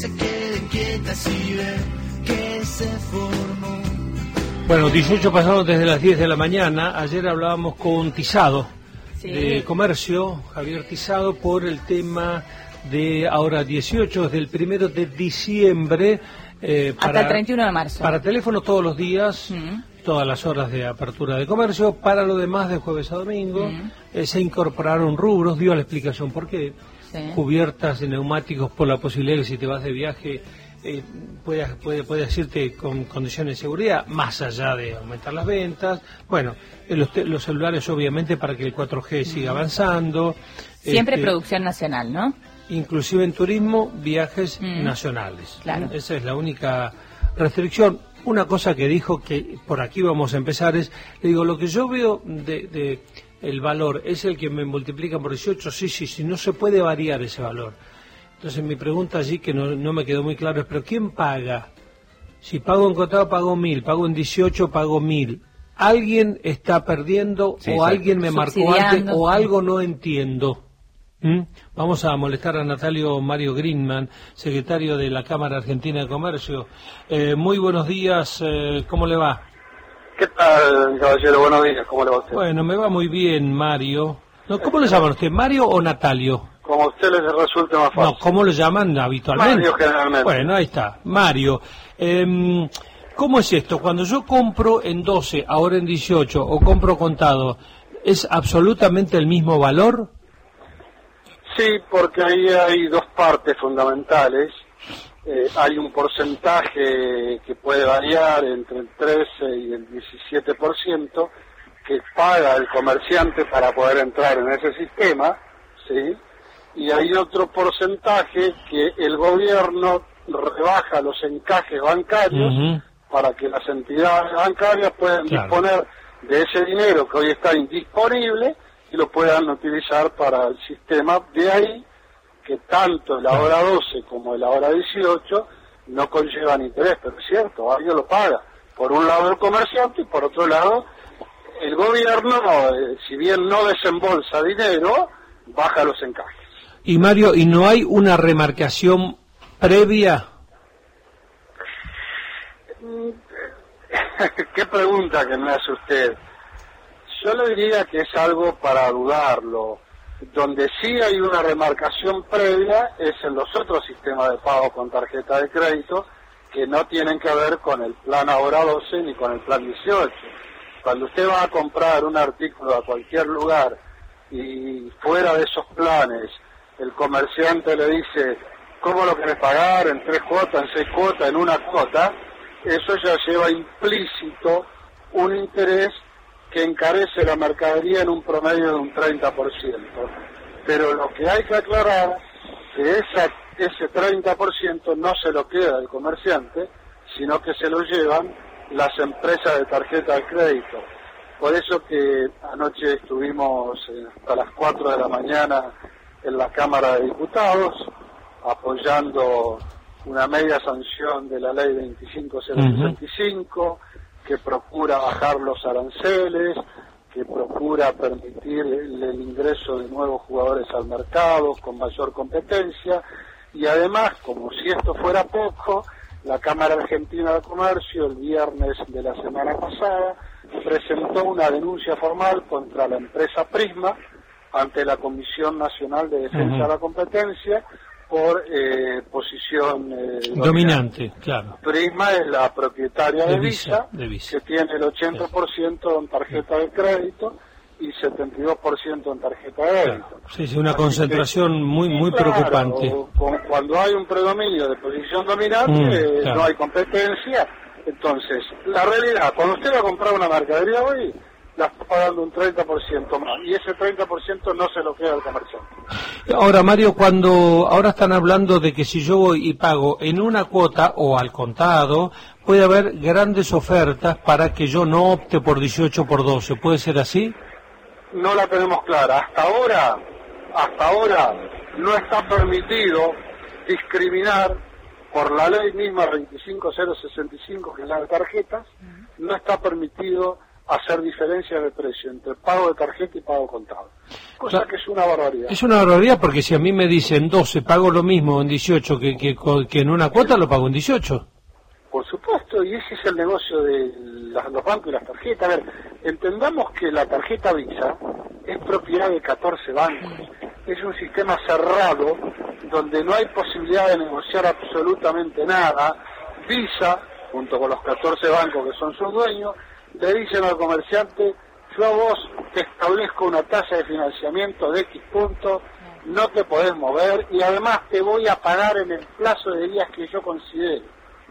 se queden quietas y ven que se formó. Bueno, 18 pasados desde las 10 de la mañana. Ayer hablábamos con Tizado, de Comercio, Javier Tizado, por el tema de ahora 18, desde el 1 de diciembre. Hasta el 31 de marzo. Para teléfono todos los días, todas las horas de apertura de comercio. Para lo demás, de jueves a domingo, se incorporaron rubros, dio la explicación por qué. Cubiertas de neumáticos, por la posibilidad de que si te vas de viaje puedas irte con condiciones de seguridad, más allá de aumentar las ventas. Bueno, los celulares obviamente para que el 4G siga avanzando. Siempre producción nacional, ¿no? Inclusive en turismo, viajes nacionales. Claro. Esa es la única restricción. Una cosa que dijo, que por aquí vamos a empezar, es, le digo, lo que yo veo de el valor es el que me multiplica por 18, sí, no se puede variar ese valor. Entonces mi pregunta allí, que no me quedó muy claro, es, ¿pero quién paga? Si pago en contado, pago 1.000, pago en 18, pago 1.000. ¿Alguien está perdiendo o alguien me marcó antes o algo no entiendo? Vamos a molestar a Natalio Mario Greenman, secretario de la Cámara Argentina de Comercio. Muy buenos días, ¿cómo le va? ¿Qué tal, caballero? Buenos días, ¿cómo le va a usted? Bueno, me va muy bien, Mario. No, ¿cómo le llaman usted, Mario o Natalio? Como a usted les resulte más fácil. No, ¿cómo lo llaman habitualmente? Mario, generalmente. Bueno, ahí está, Mario. ¿Cómo es esto? Cuando yo compro en 12, ahora en 18, o compro contado, ¿es absolutamente el mismo valor? Sí, porque ahí hay dos partes fundamentales. Hay un porcentaje que puede variar entre el 13 y el 17% que paga el comerciante para poder entrar en ese sistema, ¿sí? Y hay otro porcentaje que el gobierno rebaja los encajes bancarios para que las entidades bancarias puedan disponer de ese dinero que hoy está indisponible y lo puedan utilizar para el sistema. De ahí que tanto la hora 12 como la hora 18 no conllevan interés, pero es cierto, alguien lo paga. Por un lado el comerciante y por otro lado el gobierno, si bien no desembolsa dinero, baja los encajes. Y Mario, ¿y no hay una remarcación previa? Qué pregunta que me hace usted. Yo le diría que es algo para dudarlo. Donde sí hay una remarcación previa es en los otros sistemas de pago con tarjeta de crédito que no tienen que ver con el plan ahora 12 ni con el plan 18. Cuando usted va a comprar un artículo a cualquier lugar y fuera de esos planes el comerciante le dice, ¿cómo lo querés pagar? ¿En 3 cuotas, en 6 cuotas, en una cuota? Eso ya lleva implícito un interés que encarece la mercadería en un promedio de un 30%. Pero lo que hay que aclarar es que ese 30% no se lo queda el comerciante, sino que se lo llevan las empresas de tarjeta de crédito. Por eso que anoche estuvimos hasta las 4 de la mañana en la Cámara de Diputados apoyando una media sanción de la ley 25065 que procura bajar los aranceles, que procura permitir el ingreso de nuevos jugadores al mercado con mayor competencia, y además, como si esto fuera poco, la Cámara Argentina de Comercio el viernes de la semana pasada presentó una denuncia formal contra la empresa Prisma ante la Comisión Nacional de Defensa de la Competencia por posición dominante, claro. Prisma es la propietaria de Visa, que tiene el 80% en tarjeta de crédito y 72% en tarjeta de débito. Claro. Sí, una concentración muy preocupante. Cuando hay un predominio de posición dominante, no hay competencia. Entonces, la realidad, cuando usted va a comprar una mercadería hoy, la está pagando un 30% más, y ese 30% no se lo queda al comerciante. Ahora, Mario, ahora están hablando de que si yo voy y pago en una cuota o al contado, puede haber grandes ofertas para que yo no opte por 18 por 12, ¿puede ser así? No la tenemos clara. Hasta ahora no está permitido discriminar por la ley misma 25065, que es la de tarjetas, no está permitido hacer diferencias de precio entre pago de tarjeta y pago contado. Cosa que es una barbaridad. Es una barbaridad porque si a mí me dicen 12, pago lo mismo en 18 que en una cuota, lo pago en 18. Por supuesto, y ese es el negocio de los bancos y las tarjetas. A ver, entendamos que la tarjeta Visa es propiedad de 14 bancos. Es un sistema cerrado donde no hay posibilidad de negociar absolutamente nada. Visa, junto con los 14 bancos que son sus dueños, le dicen al comerciante: yo a vos te establezco una tasa de financiamiento de X puntos, no te podés mover y además te voy a pagar en el plazo de días que yo considere.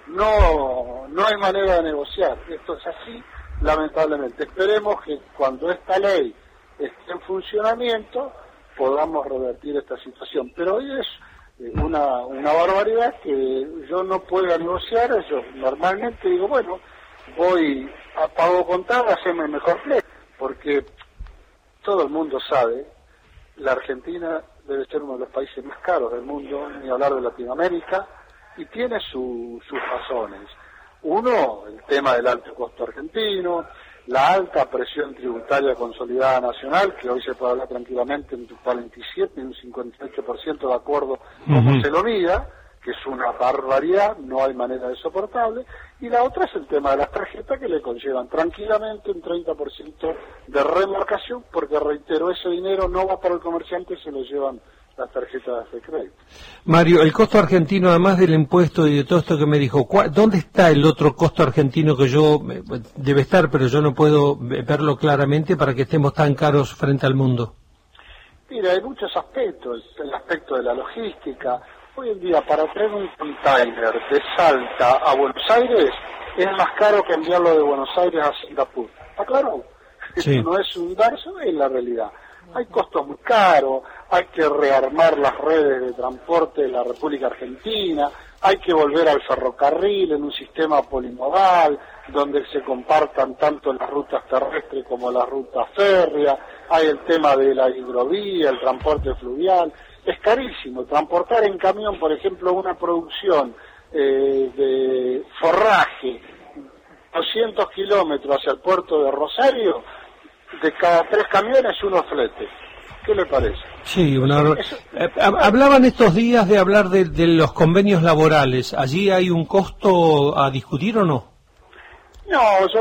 No hay manera de negociar. Esto es así, lamentablemente. Esperemos que cuando esta ley esté en funcionamiento podamos revertir esta situación. Pero hoy es una barbaridad que yo no pueda negociar. Yo normalmente digo, bueno, voy a pago contado, haceme el mejor precio, porque todo el mundo sabe, la Argentina debe ser uno de los países más caros del mundo, ni hablar de Latinoamérica, y tiene sus razones. Uno, el tema del alto costo argentino, la alta presión tributaria consolidada nacional, que hoy se puede hablar tranquilamente entre un 47 y un 58% de acuerdo como se lo mida, que es una barbaridad, no hay manera de soportable, y la otra es el tema de las tarjetas, que le conllevan tranquilamente un 30% de remarcación, porque reitero, ese dinero no va para el comerciante, se lo llevan las tarjetas de crédito. Mario, el costo argentino, además del impuesto y de todo esto que me dijo, ¿dónde está el otro costo argentino que debe estar, pero yo no puedo verlo claramente para que estemos tan caros frente al mundo? Mira, hay muchos aspectos, el aspecto de la logística. Hoy en día, para traer un container de Salta a Buenos Aires, es más caro que enviarlo de Buenos Aires a Singapur. ¿Está claro? Sí. Esto no es un verso, es la realidad. Hay costos muy caros, hay que rearmar las redes de transporte de la República Argentina, hay que volver al ferrocarril en un sistema polimodal, donde se compartan tanto las rutas terrestres como las rutas férreas, hay el tema de la hidrovía, el transporte fluvial. Es carísimo transportar en camión, por ejemplo, una producción de forraje 200 kilómetros hacia el puerto de Rosario. De cada 3 camiones, uno flete. ¿Qué le parece? Sí, hablaban estos días de hablar de los convenios laborales. ¿Allí hay un costo a discutir o no? No,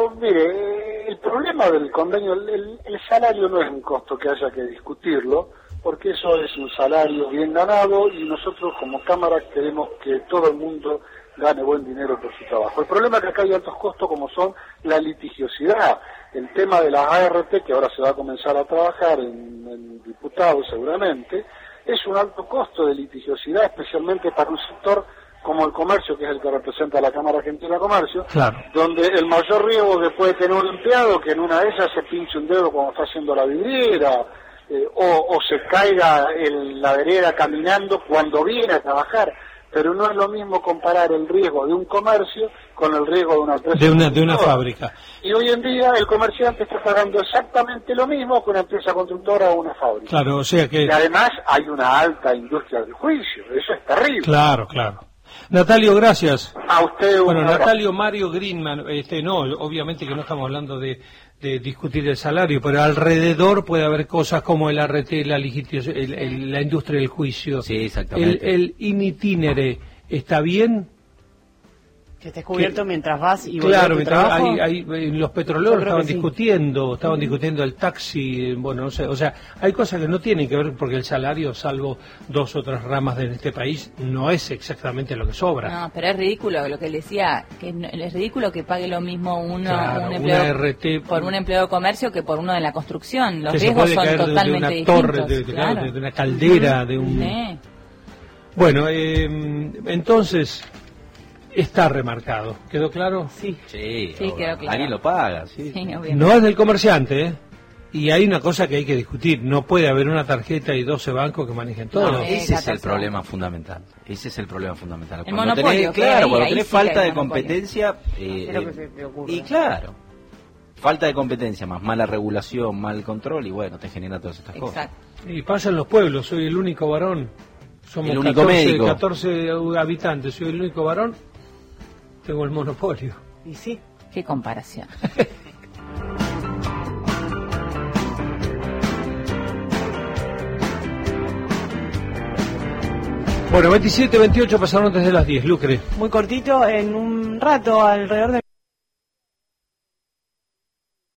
mire, el problema del convenio, el salario no es un costo que haya que discutirlo, porque eso es un salario bien ganado y nosotros como Cámara queremos que todo el mundo gane buen dinero por su trabajo. El problema es que acá hay altos costos como son la litigiosidad, el tema de las ART, que ahora se va a comenzar a trabajar en diputados seguramente, es un alto costo de litigiosidad, especialmente para un sector como el comercio, que es el que representa a la Cámara Argentina de Comercio, claro, donde el mayor riesgo que puede tener un empleado, que en una de ellas se pinche un dedo cuando está haciendo la vidriera, o se caiga en la vereda caminando cuando viene a trabajar. Pero no es lo mismo comparar el riesgo de un comercio con el riesgo de una empresa de una fábrica. Y hoy en día el comerciante está pagando exactamente lo mismo que una empresa constructora o una fábrica. Claro, o sea que... Y además hay una alta industria del juicio, eso es terrible. Claro, claro. Natalio, gracias. A usted. Bueno, Natalio Mario Greenman, no, obviamente que no estamos hablando de discutir el salario, pero alrededor puede haber cosas como el ART, la industria del juicio. Sí, exactamente. El in itinere, ¿está bien? Que estés cubierto mientras vas y claro, volvés a tu trabajo. Los petroleros estaban sí. discutiendo el taxi, bueno, no sé, o sea, hay cosas que no tienen que ver porque el salario, salvo 2 o 3 ramas de este país, no es exactamente lo que sobra. No, pero es ridículo lo que él decía, que es ridículo que pague lo mismo un empleado por un empleado de comercio que por uno de la construcción. Los riesgos son totalmente distintos. De una torre, de una caldera, de un... Sí. Bueno, entonces... Está remarcado. ¿Quedó claro? Sí, quedó claro. Alguien lo paga, sí. No es del comerciante, ¿eh? Y hay una cosa que hay que discutir. No puede haber una tarjeta y 12 bancos que manejen todo. No, ese es el problema fundamental. El monopolio. Cuando tenés falta de competencia... y claro, falta de competencia más mala regulación, mal control, y bueno, te genera todas estas cosas. Y pasa en los pueblos. Soy el único varón. Somos el único médico. 14 habitantes. Soy el único varón. Tengo el monopolio. Y sí. Qué comparación. Bueno, 27, 28 pasaron desde las 10, Lucre. Muy cortito, en un rato, alrededor de